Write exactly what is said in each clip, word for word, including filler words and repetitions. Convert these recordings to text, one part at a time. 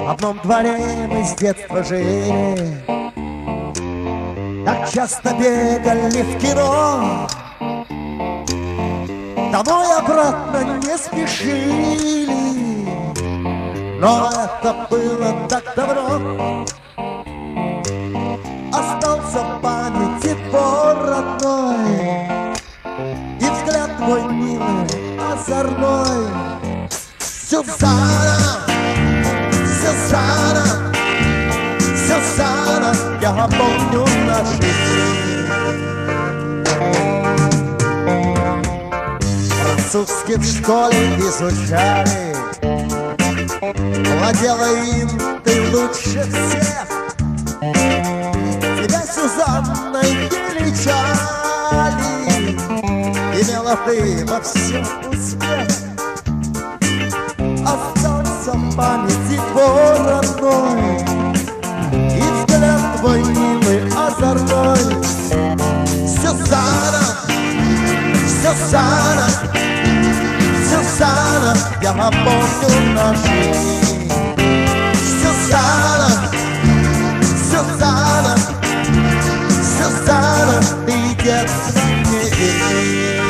В одном дворе мы с детства жили, так часто бегали в кино, домой обратно не спешили, но это было так давно. Остался в памяти двор родной и взгляд твой милый, озорной. Сюзанна, Сюзанна, Сюзанна, я помню наши дни. Французский в школе изучали, владела им ты лучше всех. Тебя Сюзанной величали, имела ты во всем успех. Остался в памяти твой родной и взгляд твой милый, озорной. Сюзанна, Сюзанна, Сюзанна, я помню наши дни. Сюзанна, Сюзанна, Сюзанна, ты детство не верни.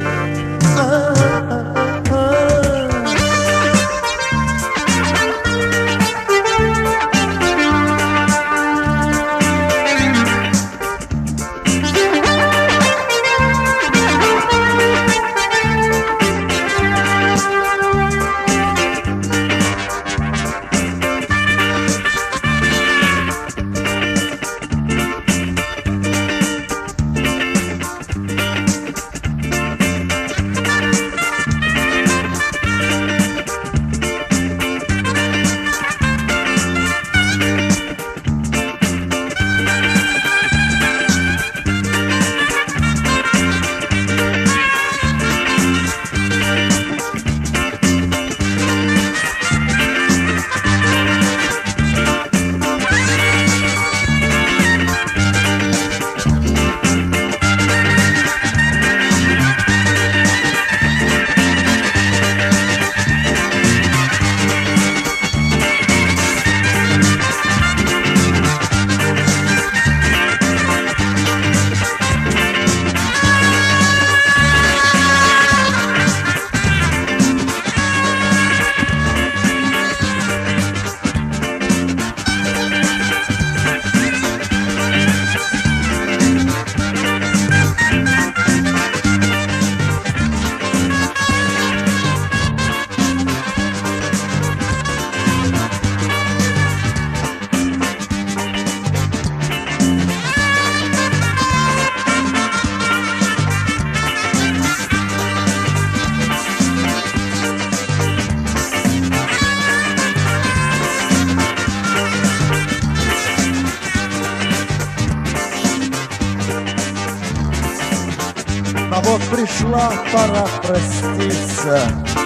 А вот пришла пора проститься.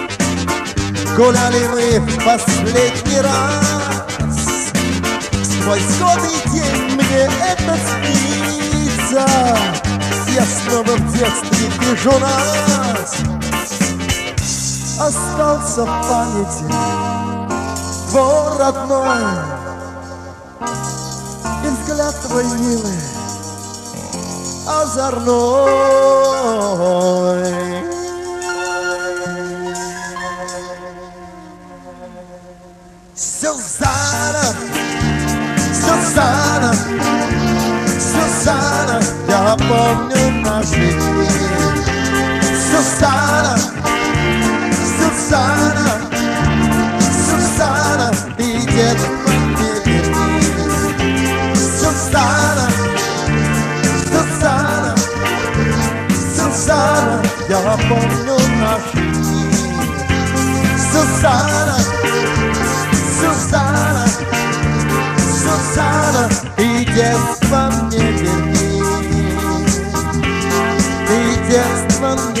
Гуляли мы в последний раз. Сквозь год и день мне это снится. Я снова в детстве вижу нас. Остался в памяти двор родной и взгляд твой милый, озорной. Сюзанна, Сюзанна, Сюзанна, я помню наши дни. Сюзанна, Сюзанна, Сюзанна, ты детство не верни. Сюзанна, Сюзанна, Сюзанна, я помню наши дни. Сюзанна, Сюзанна, Сюзанна, ты детство мне верни. Ты детство